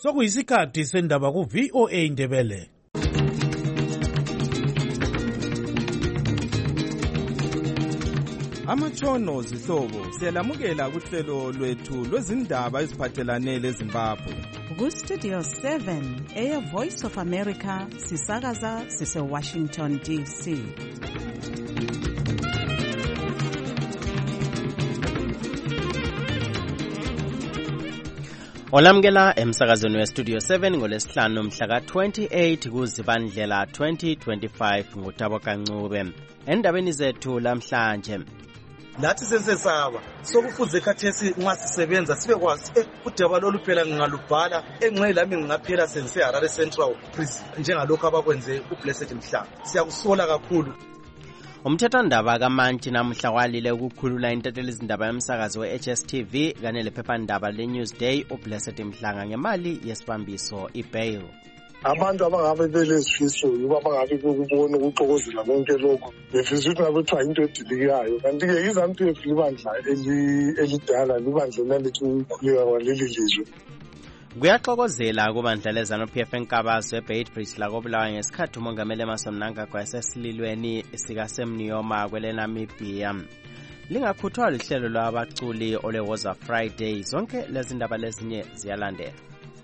Sokuyisikhathi sendaba ku VOA Indebele. Amatshono zihlobo siyalamukela kuhlelo lwethu lwezindaba eziphathelane leZimbabwe. Ku-Studio 7 Air Voice of America sisakaza sise-Washington DC. Olamukela emsakazweni we-Studio 7 ngolesihlanu mhla ka-28 kuZibandlela 2025 nguThabo Kancube. Endabeni zethu lamhlanje. Lathi sensesaba sokufuze khathesi nxa sisebenza sibe kwazi udaba lolu phela ngingalubhala enqe lami ngingaphela sense Harare Central Prison njengalokho abakwenze uBlessed Mhlanga. Siyakusola kakhulu. Umthethwandaba kaMantshi namuhla walile ukukhulula intatheli izindaba yomsakazo we-HSTV kanye lephephandaba le-Newsday uBlessed Mhlanga ngemali yesibambiso ibail. Abantu abangabe belesifiso yibo abangabe bekubona ukuxokozela konke lokho befisa ukuthi ngabe kuthiwa into edilikayo kanti-ke izantu yethu libandla elidala libandla nalethi ukukhuleka kwaleli lizwe. Kuyaxokozela kubandla leZANU-PF eNkabazo eBeitbridge lakobulawa ngesikhathi umongameli Emmerson Mnangagwa esesililweni sikaSemnioma kweleNamibia. Lingakhuthwa lihlelo lwabaculi oleWoza Friday. Zonke lezi ndaba lezinye ziyalandela.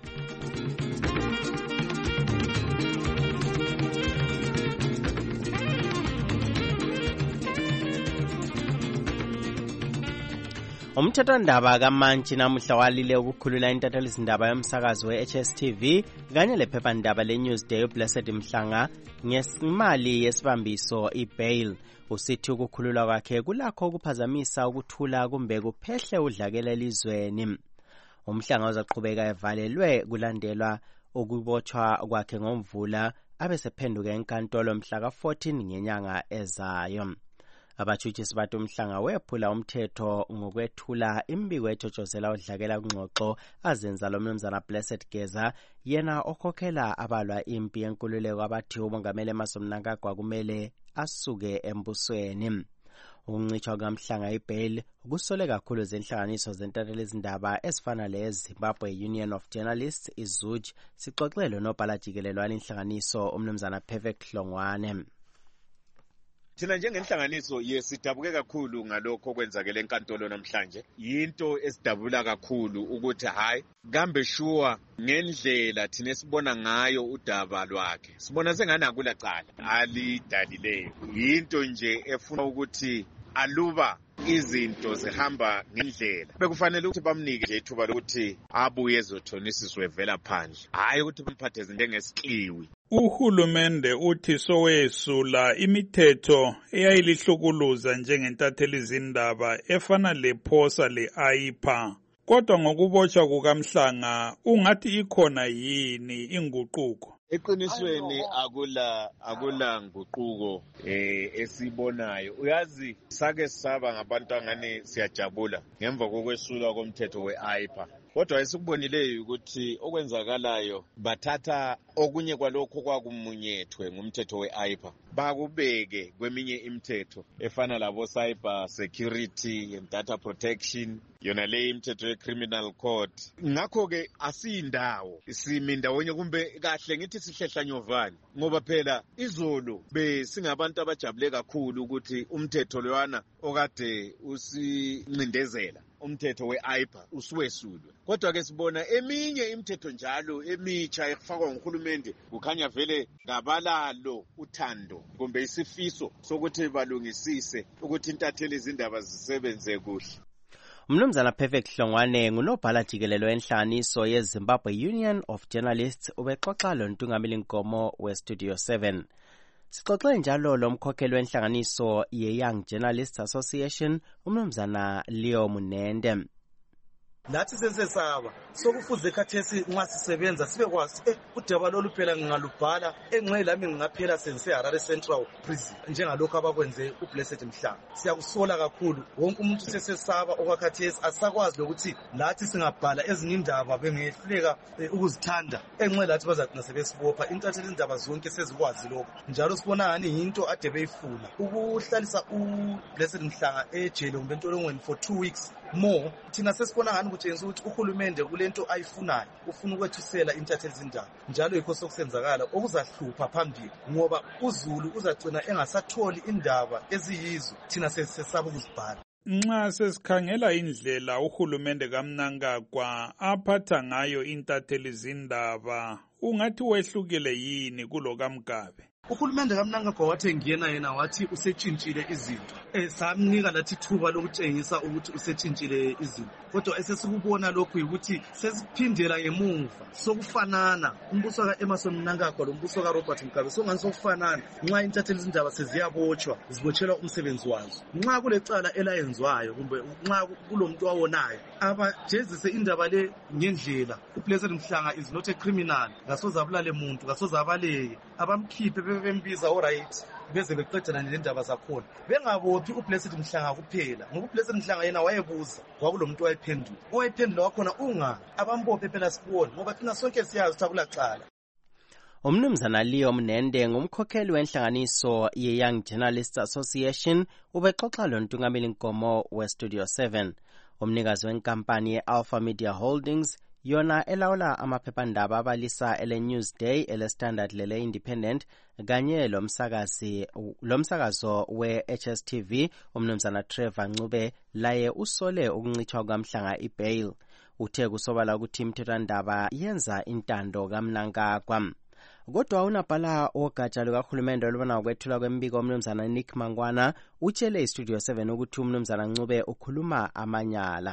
Umthethwandaba kaMantshi namuhla walile ukukhulula intatheli izindaba yomsakazo we-HSTV kanye lephephandaba le-Newsday uBlessed Mhlanga ngemali yesibambiso ibail. Usithi ukukhululwa kwakhe kulakho ukuphazamisa ukuthula kumbe kuphehle udlakela elizweni. Umhlanga uzaqhubeka evalelwe kulandelwa ukubotshwa kwakhe ngoMvula abesephenduka enkantolo mhla ka-14 ngenyanga ezayo. Abatshutshisi bathi uMhlanga wephula umthetho ngokwethula imbiko ethotshozela udlakela kungxoxo azenza lo mnumzana Blessed Geza yena okhokhela abalwa impi yenkululeko abathi umongameli Emmerson Mnangagwa kumele asuke embusweni. Ukuncitshwa kaMhlanga ibail kusole kakhulu zenhlanganiso zentatheli izindaba ezifana leZimbabwe Union of Journalists iZUJ. Sixoxele nobhala jikelele walenhlanganiso umnumzana Perfect Hlongwane. Thina njengenhlanganiso yesidabuke kakhulu ngalokho okwenzakele enkantolo namhlanje. Yinto esidabula kakhulu ukuthi hayi kambe sure ngendlela thina sibona ngayo udaba lwakhe. Sibona sengani akula cala alidalileyo. Yinto nje efuna ukuthi aluba izinto zihamba ngendlela bekufanele ukuthi bamnike nje ithuba lokuthi abuye ezothonisiswe vela phandle, hayi ukuthi bamphatheze njengesikliwi. Uhulumende uthi sowesula imithetho eyayilihlukuluza njengentatheli izindaba efana lephosa le-AIPA. Kodwa ngokubotshwa kukaMhlanga ungathi ikhona yini inguquko? Eqinisweni akula nguquko esibonayo. Uyazi sake sisaba ngabantu angani siyajabula ngemva kokwesulwa komthetho we-AIPA. Kodwa esikubonileyo ukuthi okwenzakalayo bathatha okunye kwalokho kwakumunyethwe ngumthetho we-AIPA bakubeke kweminye imithetho efana labo cyber security and data protection, yona le imithetho ye-criminal code. Ngakho-ke asiyindawo simindawonye kumbe kahle ngithi sihlehlanyovani ngoba phela izolo besingabantu abajabule kakhulu ukuthi umthetho lowana okade usincindezela umthetho we-AIPA usuwesulwe. Kodwa ke sibona eminye imithetho njalo emitsha efakwa nguhulumende kukhanya vele ngabalalo uthando kumbe isifiso sokuthi balungisise ukuthi intatheli izindaba zisebenze kuhle. Umnumzana Perfect Hlongwane ngunobhala jikelele wenhlanganiso yeZimbabwe Union of Journalists ubexoxa lontungameli Nkomo we-Studio 7. Sixoxe njalo lomkhokheli wenhlanganiso ye-Young Journalists Association umnumzana Leo Munende. Lathi sensesaba sokufuze khathesi nxa sisebenza sibe kwazi udaba lolu phela ngingalubhala enqe lami ngingaphela sense Harare Central Prison njengalokho abakwenze uBlessed Mhlanga. Siyakusola kakhulu wonke umuntu sesesaba okwakhathesi asakwazi ukuthi lathi singabhala ezinye indaba bengehluleka ukuzithanda enqe lathi bazagcina sebesibopha intatheli izindaba zonke sezikwazi lokho. Njalo sibona ngani yinto ade beyifuna ukuhlalisa uBlessed Mhlanga ejele kumbe entolongweni for 2 weeks more thina sesibona ngani kutshengisa ukuthi uhulumende kulento ayifunayo ufuna ukwethusela intatheli zindaba njalo yikho sokusenzakala okuzahlupha phambili ngoba uZulu uzagcina engasatholi indaba eziyizo thina sesisaba ukuzibhala. Nxa sesikhangela indlela uhulumende kaMnangagwa aphatha ngayo intatheli zindaba ungathi wehlukile yini kulo kaMgabe? Uhulumende kaMnangagwa wathi ngiyena yena wathi usetshintshile izinto. Samnika lathi thuba lokutshengisa ukuthi usetshintshile izinto. Kodwa esesikubona lokhu ukuthi sesiphindela ngemuva sokufanana. Umbuso kaEmmerson Mnangagwa lo mbuso kaRobert Mugabe songani sokufanana. Nxa intatheli zindaba seziyabotshwa, zibotshelwa umsebenzi wazo. Nxa kulecala elayenzwayo kumbe nxa kulomuntu wawonayo, abajezise indaba le ngendlela. uBlessed Mhlanga is not a criminal. Ngasoza abulale umuntu, ngasoza abaleke. Abamkhiphe bembiza alright beze beqedana nendaba zakhona bengabophi uBlessed Mhlanga kuphela ngoba uBlessed Mhlanga yena wayebuza kwakulomuntu owayephendula wakhona unga abambophe phela sibone ngoba thina sonke siyazi ukuthi akulacala. Umnumzana Leo Mnende ngumkhokheli wenhlanganiso ye-Young Journalists Association ubexoxa lontungameli Nkomo we-Studio 7. Umnikazi wenkampani ye-Alpha Media Holdings yona elawula amaphephandaba abalisa ele Newsday, ele Standard lele Independent kanye lomsakazo we-HSTV umnumzana Trevor Ncube laye usole ukuncithwa kwaMhlanga iBail. Uthe kusobala ukuthi imithethwandaba yenza intando kaMnangagwa. Kodwa unabhala ogatsha lukahulumende olubona ukwethula kwembiko umnumzana Nick Mangwana utshele iStudio 7 ukuthi umnumzana Ncube ukhuluma amanyala.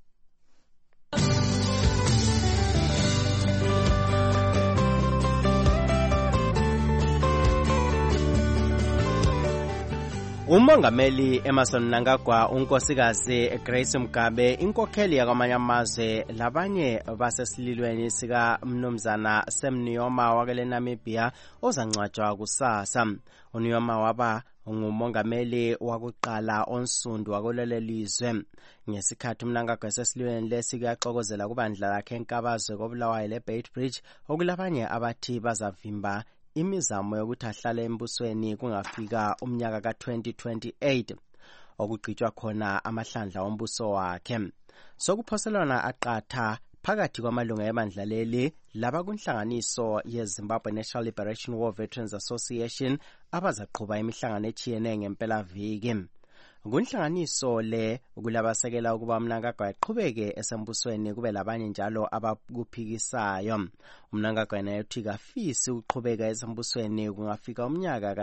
Umongameli Emmerson Mnangagwa, unkosikazi Grace Mugabe, inkokheli yakwamanye amazwe labanye basesililweni sika mnumzana Sam Nujoma wakele Namibia ozangcwatshwa kusasa. uNujoma waba ngumongameli wakuqala onsundu wakuleli lizwe. Ngesikhathi uMnangagwa esesililweni lesi kuyaxokozela kubandla lakhe enkabazwe koBulawayo leBeitbridge okulabanye abathi bazavimba imizamo yokuthi ahlale embusweni kungafika umnyaka ka-2028 okugqitshwa khona amahlandla ombuso wakhe. Sokuphoselwana aqatha phakathi kwamalunga ebandla leli laba kunhlanganiso yeZimbabwe National Liberation War Veterans Association abazaqhuba imihlangano etshiyeneyo ngempela viki. Kunhlanganiso le kulabasekela ukuba uMnangagwa aqhubeke esembusweni kube labanye njalo abakuphikisayo. uMnangagwa naye uthi kafisi uqhubeka esembusweni kungafika umnyaka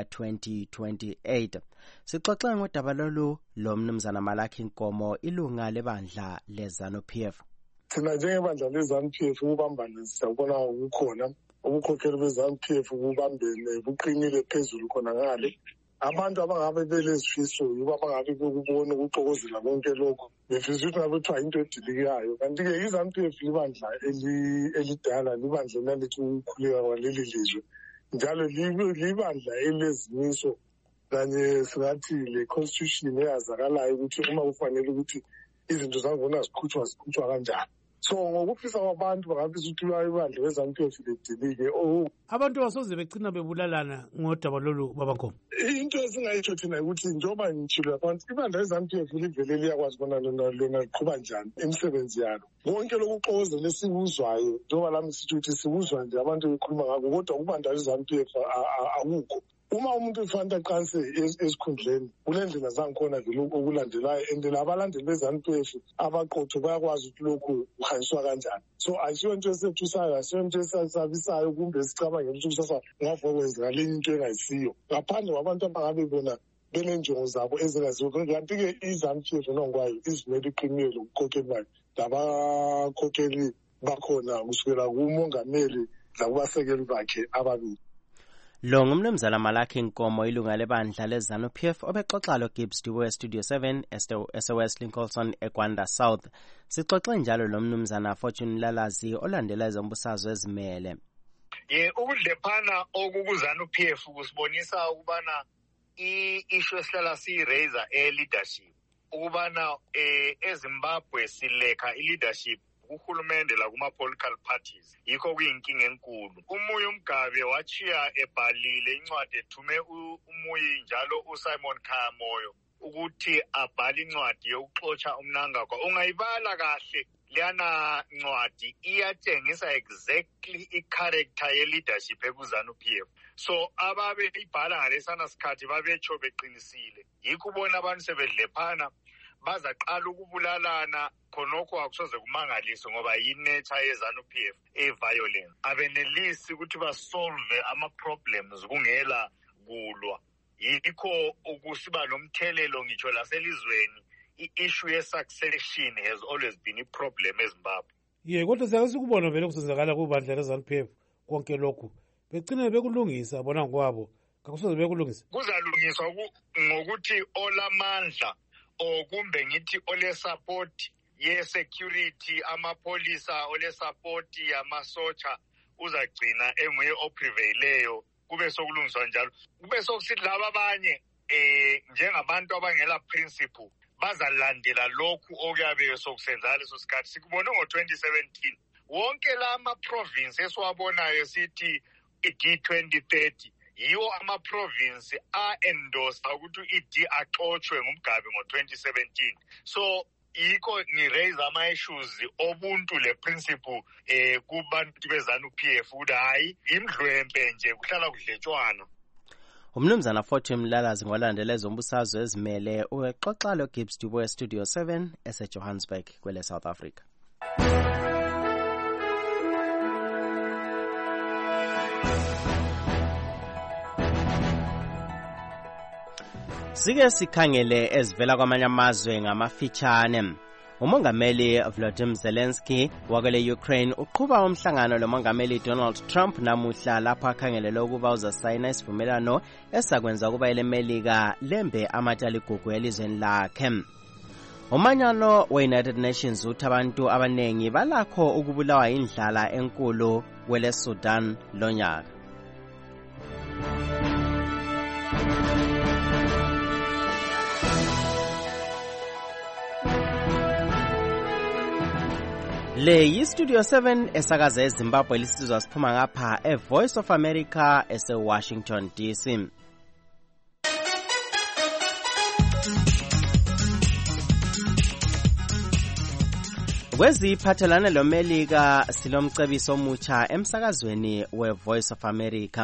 ka-2028. Sixoxe ngodaba lolu lo mnumzana Malaki Nkomo ilunga lebandla leZANU-PF. Thina njengebandla leZANU-PF ukubambana siyabona ukukhona ubukhokheli beZANU-PF kubambene buqinile phezulu khona ngale. Abantu abangabe belesifiso yibo abangabe bekubona ukuxokozela konke lokho befisa ukuthi ngabe kuthiwa into edilikayo. Kanti-ke iZANU-PF libandla elidala libandla nalithi ukukhuleka kwaleli lizwe njalo libandla elezimiso kanye singathi le-constitution eyazakalayo ukuthi uma kufanele ukuthi izinto zangona zikhutshwa kanjani. So ngokufisa kwabantu bangafisa ukuthi ibandla leZANU-PF lidilike. Abantu basoze begcina bebulalana ngodaba lolu babakhona. Into esingayitsho thina ukuthi njengoba ngitshilo abantu ibandla leZANU-PF livele liyakwazi bona lona liqhuba njani imisebenzi yalo. Konke lokuxokozela esikuzwayo njengoba lami sithi ukuthi sikuzwa nje abantu bekhuluma ngakho kodwa kubandla leZANU-PF akukho. Uma umuntu ufanda aqanse esikhundleni kulendlela zangikhona vele okulandelayo and labalandeli beZANU-PF abaqotho bayakwazi ukuthi lokhu kuhanjiswa kanjani. So ayisiyo into esethusayo, ayisiyo into esabisayo kumbe sicabangela ukuthi kusasa ngavuma kwenzeka lenye into engayisiyo ngaphandle kwabantu abangabe bona benenjongo zabo ezingaziyo. Kanti-ke iZANU-PF nongwayo izimele iqinile ukukhokheli bayo labakhokheli bakhona kusukela kumongameli lakubasekeli bakhe ababili. Lo ngumnumzana Malaki Nkomo ilunga lebandla leZANU-PF obexoxa lo Gibbs Duwe Studio 7 SOS Lincoln eGwanda South. Sixoxe njalo lo mnumzana Fortune Lalazi olandela ezombusazwe ezimele. Ukudlephana okukuZANU-PF kusibonisa ukubana i-issue esihlala siyi-raiser leadership ukubana eZimbabwe silekha i-leadership uhulumende la kuma-political parties yikho kuyinkinga enkulu. Umuyi uMgabe wachiya ebhalile incwadi ethume umuyi njalo uSimon Khayamoyo ukuthi abhale incwadi yokuxotsha uMnangagwa, ungayibala kahle leyana ncwadi iyatshengisa exactly i-character ye-leadership ekuzanu-PF. So ababe ibhala ngalesana sikhathi babetsho beqinisile. Yikho ubona abantu sebedlephana bazaqala ukubulalana, khonokho akusoze kumangalise ngoba yi-nature yezanu-PF e-violence. Abenelisi ukuthi basolve ama-problems kungela kulwa. Yikho ukusiba nomthelelo ngitsho laselizweni. I-issue ye-succession has always been a problem eZimbabwe. Kodwa siyake sikubona vele kusenzakala kubandla leZANU-PF konke lokhu. Begcine bekulungisa bona ngokwabo. Kakusoze bekulungisa. Kuzalungiswa ngokuthi olamandla kumbe ngithi ole support ye-security, amapolisa, ole support yamasotsha uzagcina enguye oprevaileyo. Kube sokulungiswa njalo. Kube sokusithi laba abanye njengabantu abangela principle bazalandela lokhu okuyabe sokusenzala leso sikhathi. Sikubone ngo-2017 wonke la ama-province esiwabonayo sithi i-D2030 yiwo ama-province a-endorsa ukuthi i-D axotshwe ngumgabe ngo-2017. So yikho ni-raise ama-issues obuntu le principle kubantu bezanu-PF ukuthi hayi imdlwempe nje kuhlala kudletshwana. Umnumzana Fortune Mlalazi ngolandela ezombusazwe ezimele uxoxa lo Gibbs Dubo eStudio 7 eseJohannesburg kwele South Africa. Sike sikhangele ezivela kwamanye amazwe ngamafitshane. Umongameli Volodymyr Zelensky wakele Ukraine uqhuba umhlangano lomongameli Donald Trump namuhla lapho akhangelele ukuba uzasayina isivumelano esakwenza kuba elemelika lembe amataligugu elizweni lakhe. Umanyano we-United Nations uthi abantu abanengi balakho ukubulawa indlala enkulu kwele Sudan lonyaka. Le yi-Studio 7 esakaza eZimbabwe lisizwa siphuma ngapha e-Voice of America ese-Washington, D.C. Kweziphathelane lomelika silomcebiso omutsha emsakazweni we-Voice of America.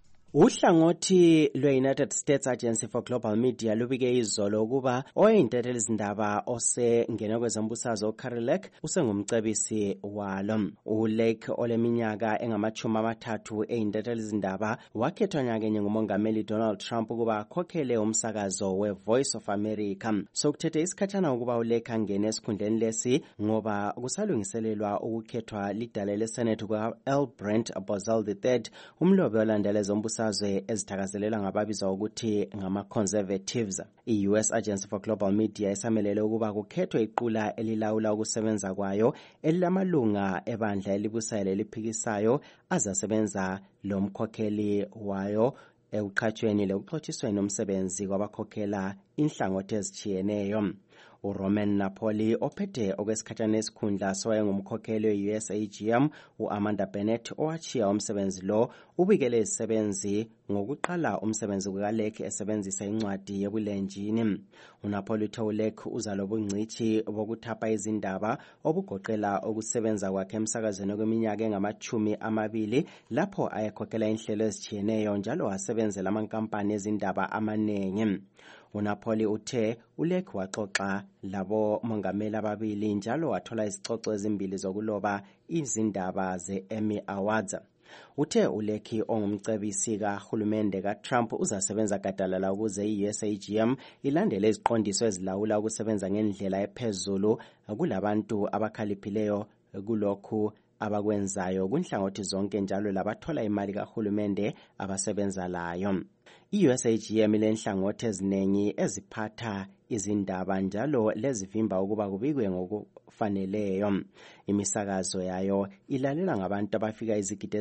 Uhlangothi lwe-United States Agency for Global Media lubike izolo ukuba oyintatheli izindaba osengene kwezombusazwe uCarrie Lake usengumcebisi walo. uLake oleminyaka engama-30 eyintatheli izindaba wakhethwa nyakenye ngumongameli Donald Trump ukuba akhokhele umsakazo we-Voice of America. Sokuthethe isikhatshana ukuba uLake angene esikhundleni lesi ngoba kusalungiselelwa ukukhethwa lidale leSenate kuka-L. Brent Bozell III, umlobi olandela ezombusazwe ezithakazelela ngababizwa ukuthi ngama-conservatives. I-US Agency for Global Media esamelele ukuba kukhethwe iqula elilawula ukusebenza kwayo elilamalunga ebandla elibusayo eliphikisayo azasebenza lo mkhokheli wayo ekuqhatshweni lekuxotshisweni umsebenzi kwabakhokhela inhlangothi ezitshiyeneyo. uRoman Napoli ophethe okwesikhatshana esikhundla soyengumkhokheli we-USAGM uAmanda Bennett owachiya umsebenzi lo ubikele izisebenzi ngokuqala umsebenzi kukaLake esebenzisa incwadi yebulenjini. uNapoli uthe uLake uzalobungcithi bokuthapha izindaba obugoqela ukusebenza kwakhe emsakazweni kweminyaka engama-20 lapho ayekhokhela inhlelo ezitshiyeneyo njalo wasebenzela amankampani ezindaba amanengi. uNapoli uthe uLake waxoxa labo mongameli ababili njalo wathola izicoco ezimbili zokuloba izindaba ze-Emmy Awards. Uthe uLake ongumcebisi kahulumende kaTrump uzasebenza gadalala ukuze i-USAGM ilandele iziqondiso ezilawula ukusebenza ngendlela ephezulu kulabantu abakhaliphileyo kulokhu abakwenzayo kunhlangothi zonke njalo labathola imali kahulumende abasebenza layo. I-USAGM ilenhlangothi eziningi eziphatha izindaba njalo lezivimba ukuba kubikwe ngokufaneleyo. Imisakazo yayo ilalela ngabantu abafika izigidi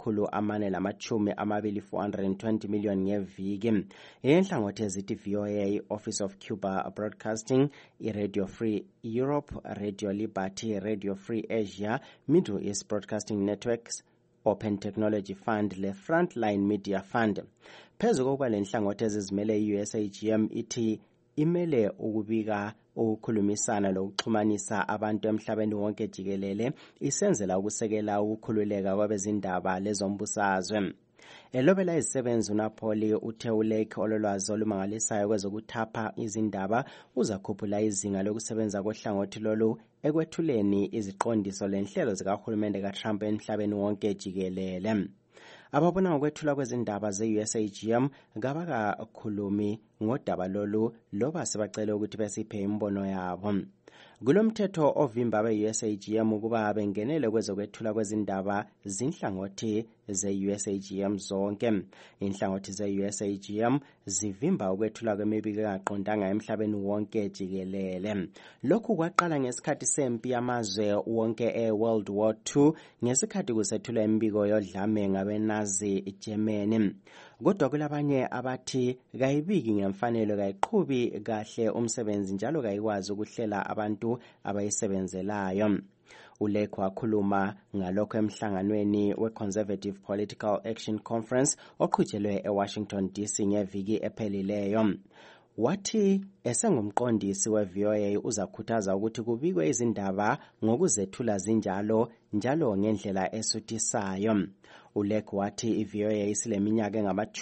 ezingama-420 million ngeviki. Inhlangothi ezithi VOA, Office of Cuba Broadcasting, iRadio Free Europe, Radio Liberty, Radio Free Asia, Middle East Broadcasting Networks, Open Technology Fund le Frontline Media Fund. Phezu kokuba lenhlangothi ezizimele i-USAGM ithi imele ukubika ukukhulumisana lokuxhumanisa abantu emhlabeni wonke jikelele isenzela ukusekela ukukhululeka kwabezindaba lezombusazwe. Elobela izisebenzi uNapoli uthe uLake ololwazi olumangalisayo kwezokuthapha izindaba uzakhuphula izinga lokusebenza kohlangothi lolu ekwethuleni iziqondiso lenhlelo zikahulumende kaTrump emhlabeni wonke jikelele. Ababona ngokwethula kwezindaba ze-USAGM kabakakhulumi ngodaba lolu loba sebacele ukuthi besiphe imbono yabo. Kulomthetho ovimba abe-USAGM ukuba bengenele kwezokwethula kwezindaba zinhlangothi ze-USAGM zonke. Inhlangothi ze-USAGM zivimba ukwethula kwemibiko engaqondanga emhlabeni wonke jikelele. Lokhu kwaqala ngesikhathi sempi yamazwe wonke e-World War II ngesikhathi kusethula imibiko yodlame ngabeNazi Germany. Kodwa kulabanye abathi kayibiki ngemfanelo kayiqhubi kahle umsebenzi njalo kayikwazi ukuhlela abantu abayisebenzelayo. uLake wakhuluma ngalokho emhlanganweni we-Conservative Political Action Conference oqhutshelwe eWashington DC ngeviki ephelileyo. Wathi esengumqondisi we-VOA uzakhuthaza ukuthi kubikwe izindaba ngokuzethula zinjalo njalo ngendlela esuthisayo. uLake wathi i-VOA isileminyaka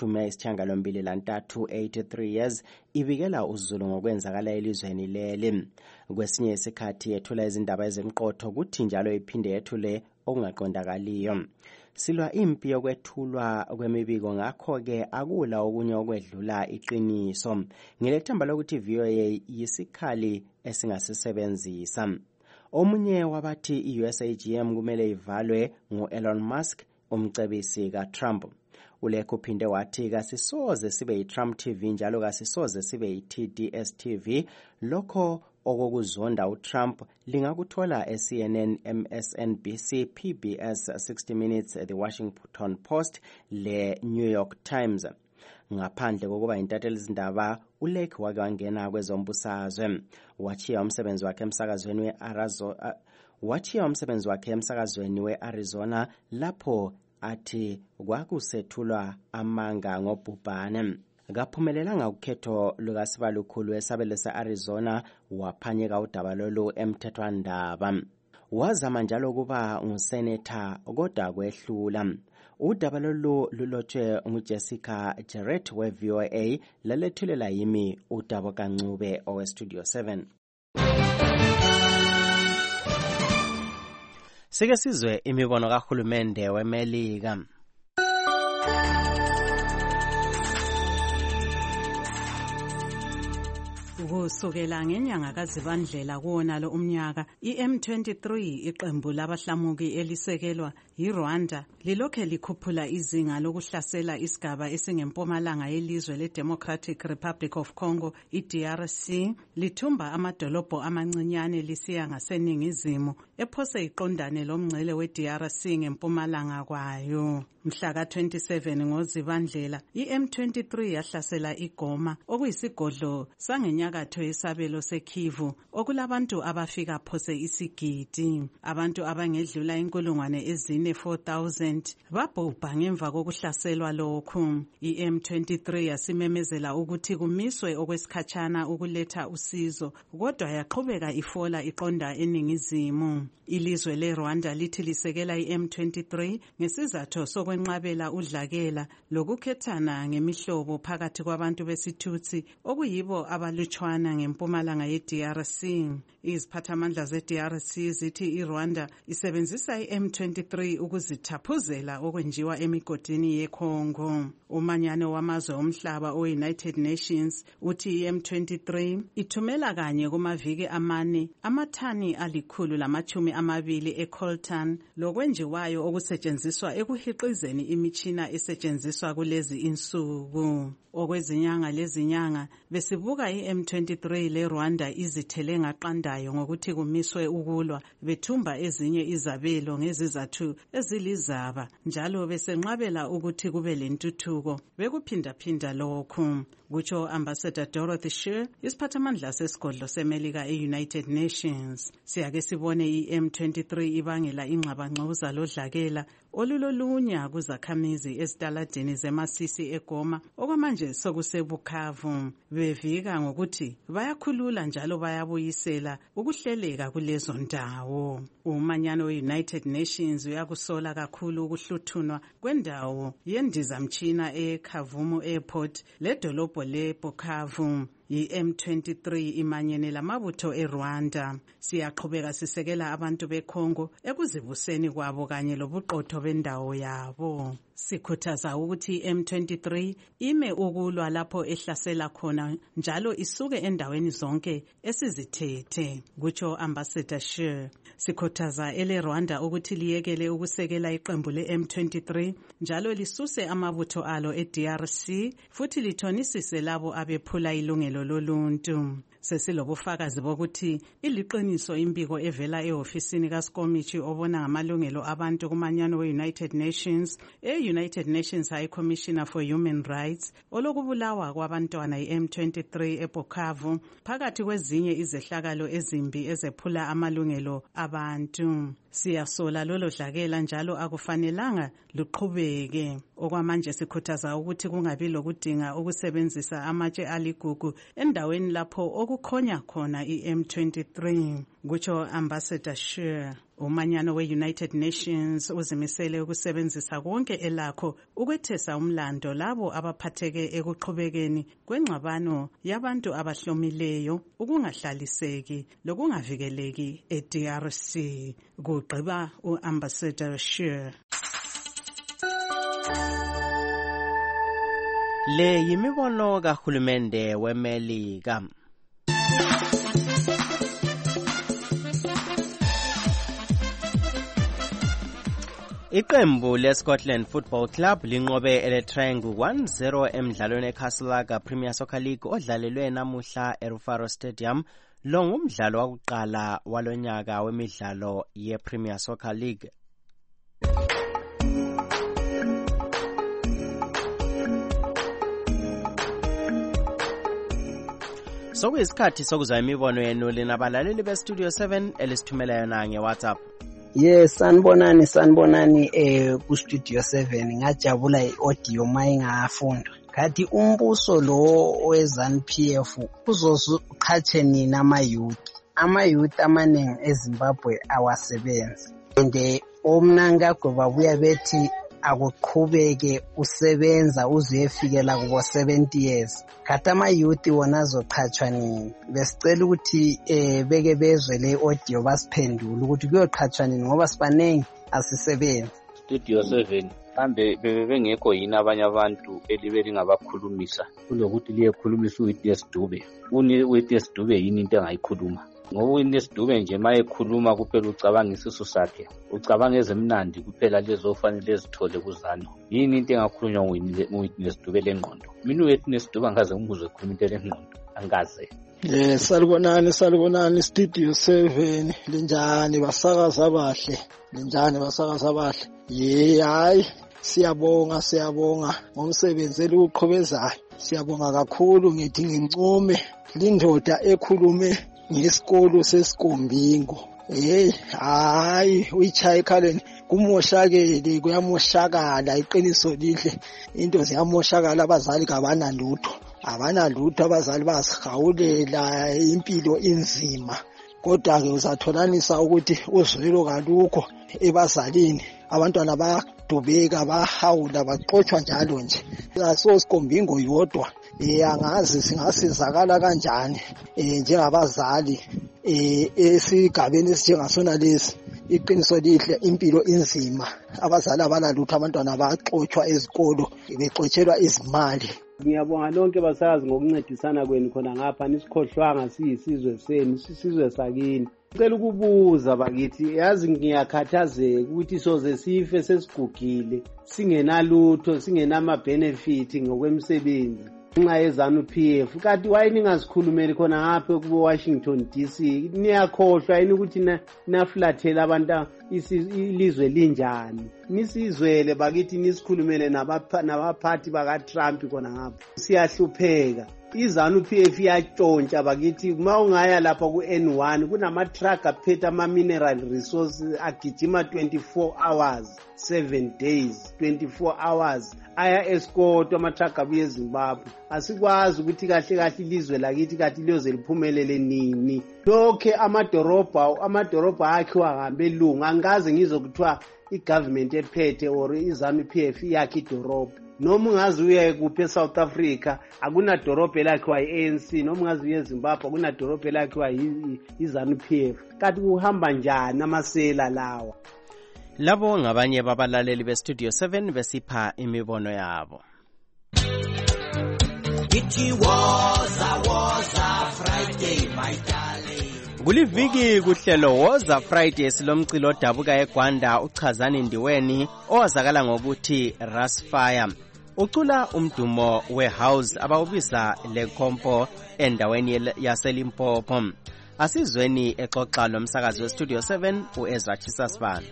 engama-83 83 years ibikela uzulu ngokwenzakala elizweni leli. Kwesinye isikhathi yethula izindaba ezimqotho kuthi njalo iphinde yethule okungaqondakaliyo. Silwa impi yokwethulwa kwemibiko ngakho-ke akula okunye okwedlula iqiniso. Ngilethemba lokuthi i-VOA yisikhali esingasisebenzisa. Omunye wabathi i-USAGM kumele ivalwe ngu-Elon Musk, umcebisi kaTrump. uLake uphinde wathi kasisoze sibe yi-Trump TV njalo kasisoze sibe yi-TDS TV. Lokho okokuzonda uTrump lingakuthola eCNN, MSNBC, PBS, 60 Minutes, The Washington Post, le-New York Times. Ngaphandle kokuba intatheli izindaba, uLake wake wangena kwezombusazwe. Wachiya umsebenzi wakhe emsakazweni we-Arizona lapho athi kwakusethulwa amanga ngobhubhane. Kaphumelelanga ukhetho lukasibalukhulu esabelo se-Arizona waphanyeka udaba lolu emthethwandaba. Wazama njalo ukuba nguseneta kodwa kwehlula. Udaba lolu lulotshwe nguJessica Jarrett we-VOA lalethulela yimi uDabo Kancube owe-Studio 7. Sike sizwe imibono kahulumende weMelika. Kusukela ngenyanga kaZibandlela kuwonalo umnyaka, i-M23 iqembu labahlamuki elisekelwa yiRwanda lilokhe likhuphula izinga lokuhlasela isigaba esingempumalanga yelizwe le-Democratic Republic of Congo, i-DRC, lithumba amadolobho amancinyane lisiya ngaseningizimu, ephose iqondane lomngcele we-DRC ngempumalanga kwayo. Mhla ka-27 ngoZibandlela, i-M23 yahlasela iGoma, okuyisigodlo sangenyakatho yesabelo seKivu, okulabantu abafika phose isigidi. Abantu abangedlula 4,000 babhubha ngemva kokuhlaselwa lokhu. I-M23 yasimemezela ukuthi kumiswe okwesikhatshana ukuletha usizo, kodwa yaqhubeka ifola iqonda eningizimu. Ilizwe leRwanda lithi lisekela i-M23 ngesizathu sokwenqabela udlakela lokukhethana ngemihlobo phakathi kwabantu besithutsi okuyibo abalutshwana ngempumalanga ye-DRC. Iziphathamandla ze-DRC zithi iRwanda isebenzisa i-M23 ukuzithaphuzela okwenjiwa emigodini yeCongo. Umanyano wamazwe omhlaba o-United Nations uthi i-M23 ithumela kanye kumaviki amane amathani 120 eColtan lokwenjiwayo okusetshenziswa ekuhiqizeni imitshina esetshenziswa kulezi insuku. Okwezinyanga lezinyanga besibuka i-M23 leRwanda izithele ngaqandayo ngokuthi kumiswe ukulwa, bethumba ezinye izabelo ngezizathu ezilizaba, njalo besenqabela ukuthi kube lentuthuko. Bekuphindaphinda lokhu, kutsho Ambassador Dorothy Shear, isiphathamandla sesigodlo seMelika e-United Nations. Siyake sibone i-M23 ibangela ingxabangxoza lodlakela olulolunya kuzakhamizi ezitaladini zeMasisi eGoma okwamanje sokuseBukavu bevika ngokuthi bayakhulula njalo bayabuyisela ukuhleleka kulezo ndawo. Umanyano we-United Nations uyakusola kakhulu ukuhluthunwa kwendawo yendizamtshina eKavumu Airport ledolobho leBukavu. I-M23 imanyene lamabutho eRwanda. Siyaqhubeka sisekela abantu beKongo ekuzibuseni kwabo kanye lobuqotho bendawo yabo. Sikhuthaza ukuthi i-M23 ime ukulwa lapho ehlasela khona njalo isuke endaweni zonke esizithethe, kutsho Ambassador Scheer. Sikhuthaza eleRwanda ukuthi liyekele ukusekela iqembu le-M23 njalo lisuse amabutho alo eDRC futhi lithonisise labo abephula ilungelo loluntu. Sesilobufakazi bokuthi iliqiniso imbiko evela ehofisini kaSkomichi obona ngamalungelo abantu kumanyano we-United Nations, United Nations High Commissioner for Human Rights, olokubulawa kwabantwana i-M23 eBukavu phakathi kwezinye izehlakalo ezimbi ezephula amalungelo abantu. Siyasola lolo dlakela njalo akufanelanga luqhubeke. Okwamanje sikhuthaza ukuthi kungabi lokudinga ukusebenzisa amatshe aligugu endaweni lapho okukhonya khona i-M23, kutsho Ambassador Scheer. Umanyano we-United Nations uzimisele ukusebenzisa konke elakho ukwethesa umlando labo abaphatheke ekuqhubekeni kwengxabano yabantu abahlomileyo, ukungahlaliseki lokungavikeleki eDRC, kugqiba uAmbassador Scheer. Le yimibono kahulumende weMelika. Iqembu leScotland Football Club linqobe eleTriangle 1-0 emdlalweni eCastlegar Premier Soccer League odlalelwe namuhla eRufaro Stadium. Lo ngumdlalo wokuqala walonyaka wemidlalo yePremier Soccer League. Sokuyisikhathi sokuzwa imibono yenu linabalaleli beStudio 7 elisithumela yona ngeWhatsApp. Yes, sanibonani ku-Studio 7 ngajabula i-audio mayingafundwa. Kathi umbuso lo we-ZANU-PF uzoqhatshe nini ama-youth amaningi eZimbabwe awasebenzi. And omnangagwe babuya bethi akuqhubeke usebenza uzuyefikela kubo 70 years. Kathi ama-youth wona azoqhatshwa nini? Besicela ukuthi beke bezwe le audio basiphendule ukuthi kuyoqhatshwa nini ngoba sibanengi asisebenzi. Studio 7 kambe bengekho yini abanye abantu elibe lingabakhulumisa kulokuthi liyekhulumisa uWitness Dube. Uwitness Dube yini into engayikhuluma? Ngoba uWitness Dube nje mayekhuluma kuphela ucabanga isisu sakhe, ucabanga ezemnandi kuphela lezofanele ezithole kuzano. Yini into engakhulunywa nguWitness Dube lengqondo? Mina uWitness Dube angaze ngimuzwe ekhuluma into lengqondo, angaze. Salibonani Studio 7 linjani basakaza abahle. Hayi siyabonga ngomsebenzi eliqhubekayo. Siyabonga kakhulu ngithi ngincume lindoda ekhulume ngesikolo seSikombingo. Hayi uyichaya ekhaleni kumoshakele, kuyamoshakala, iqiniso lihle, into ziyamoshakala, abazali kabanalutho abazali bazihawulela, impilo inzima. Kodwa ke uzatholanisa ukuthi uzwelo kalukho ebazalini, abantwana bayadubeka, bahawula, baxotshwa njalo nje. Sikombingo yodwa angazi singasizakala kanjani njengabazali esigabeni esinjengasona lesi. Iqiniso lihle, impilo inzima, abazali abanalutho, abantwana baxotshwa ezikolo bexotshelwa izimali. Ngiyabonga lonke basazi ngokuncedisana kwenu khona ngapha, nisikhohlwanga siyisizwe senu, sisizwe sakini. Ngicela ukubuza bakithi, yazi ngiyakhathazeka ukuthi soze sife sesigugile singenalutho, singenama-benefit ngokwemsebenzi ngenxa yeZANU-PF. Kanti waye ningasikhulumeli khona ngapha kubo Washington DC, niyakhohlwa yini ukuthi nafulathela abantu ilizwe linjani? Nisizwele bakithi, nisikhulumele nabaphathi bakaTrump khona ngapha. Siyahlupheka iZANU-PF iyatshontsha bakithi uma ungaya lapha ku-N1 kunama-truck aphethe ama-mineral resources agijima 24 hours 7 days 24 hours aya escort ama-truck abuye eZimbabwe. Asikwazi ukuthi kahle kahle ilizwe lakithi kathi liyoze liphumelele nini. Lokhe amadorobha akhe wahambe lunga, angikaze ngizokuthiwa i-government ephethe or iZANU-PF iyakhe idorobha. Noma ungaze uye kuphi eSouth Africa akunadorobha elakhiwa i-ANC, noma ungaze uye eZimbabwe akunadorobha elakhiwa iZANU-PF. Kanti kuhamba njani amasela lawa? Labo ngabanye babalaleli beStudio 7 besipha imibono yabo. Ithi woza Friday my darling. Kuliviki kuhlelo Woza Friday silomcilo odabuka eGwanda uchazani Ndiweni owazakala ngokuthi Rasfire. Ucula umdumo wehouse abawubiza lekhompo endaweni yaseLimpopo. Asizweni exoxa lomsakazi weStudio 7 uEzra Chisasibanda.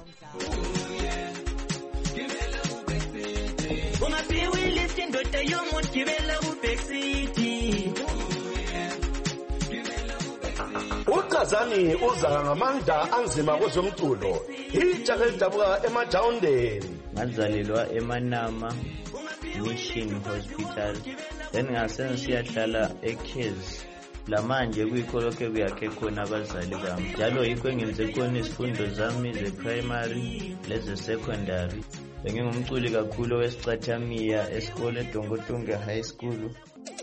Uchazani uza ngamandla anzima kwezomculo. Ijaka elidabuka eMajawundeni. Ngazalelwa eManama Mission Hospital. Then ngase siyahlala eKhez. Lamanje kuyikholoke kuyakhe khona abazali bami. Njalo yikho engenze khona izifundo zami ze-primary leze secondary. Bengingumculi kakhulu wesicathamiya esikole eDongotunge High School.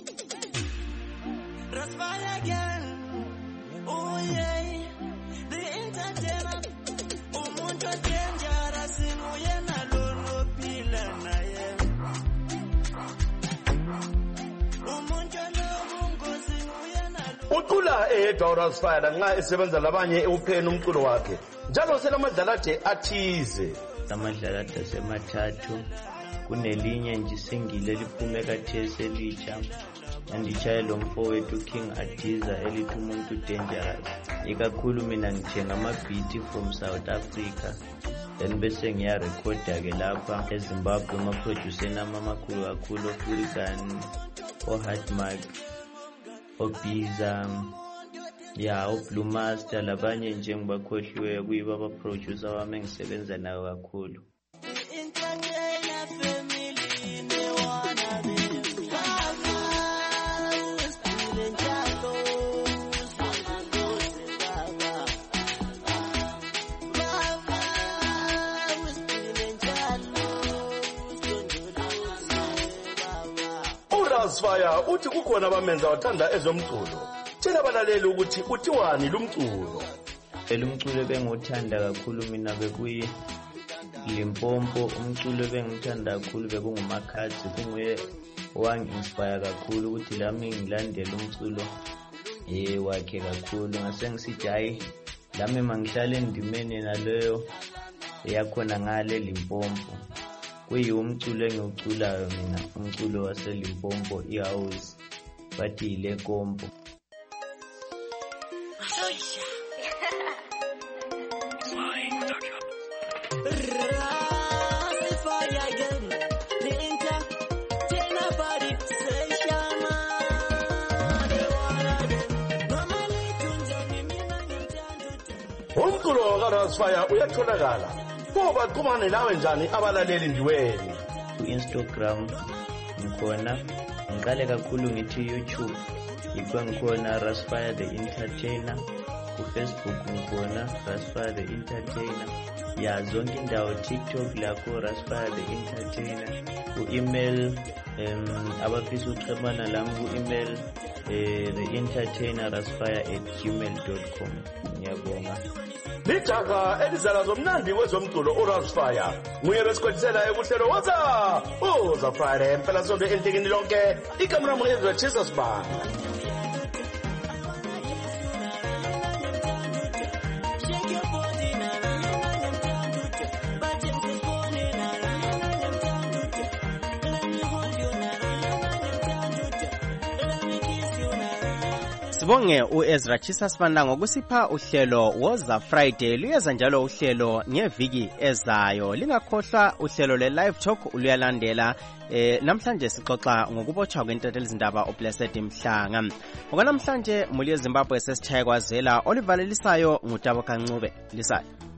Ucula eDorasfire nxa esebenza labanye ewupheni umculo wakhe. Njalo selamadlalade athize. Amadlalade asemathathu kunelinye nje singile liphume kathesi elitsha. Andishaye lo mfowethu King Adiza elithi umuntu dangerous. Ikakhulu mina ngithenga ama-beat from South Africa. Then bese ngiyarekhoda ke lapha eZimbabwe ama-producer nami amakhulu kakhulu oFulgan, oHatmark, oBiza, oBlue Master labanye nje ngibakhohliweyo kuyibo aba-producer wami engisebenza nayo kakhulu. Rasfire uthi kukhona abamenza wathanda ezomculo. Tshela abalaleli ukuthi uthiwani lumculo. Lumculo bengothanda kakhulu mina bekuyi Limpopo. Umculo bengithanda kakhulu bekunguMakhathi, kunguye wangi-inspire kakhulu ukuthi lami ngilandele umculo wakhe kakhulu. Ngase ngisithi hayi lami mangihlale endimeni naleyo yakhona ngale Limpopo. Kuyiwo umculo engiwuculayo mina, umculo waseLimpopo ihouse bathi ile kompo. Umculo kaRasfire uyatholakala. Boba kumane nawe njani abalaleli Ndiweni? Instagram ngikhona, ngiqale kakhulu ngithi YouTube yikho ngikhona Rasfire the Entertainer. Facebook ngikhona Rasfire the Entertainer. Zonke indawo TikTok lakho Rasfire the Entertainer. Ku-email abafisa ukuxhumana lami ku-email theentertainerrasfire@gmail.com. Ngiyabonga. Lijaka elizala zomnandi wezomculo uRasfire. Nguye besikholisela ekuhlelo Woza Friday empela sonke entekeni lonke. Ikamera mngezwe Chisasibanda. Sibonge uEzra Chisa Sibanda ngokusipha uhlelo Woza Friday. Luyeza njalo uhlelo ngeviki ezayo. Lingakhohlwa uhlelo le-live talk uluyalandela. Namhlanje sixoxa ngokubotshwa kwentathelizindaba uBlessed Mhlanga. Okwanamhlanje muli eZimbabwe sesitshaye kwazela olivalelisayo ngutabo Kancube. Lisayo.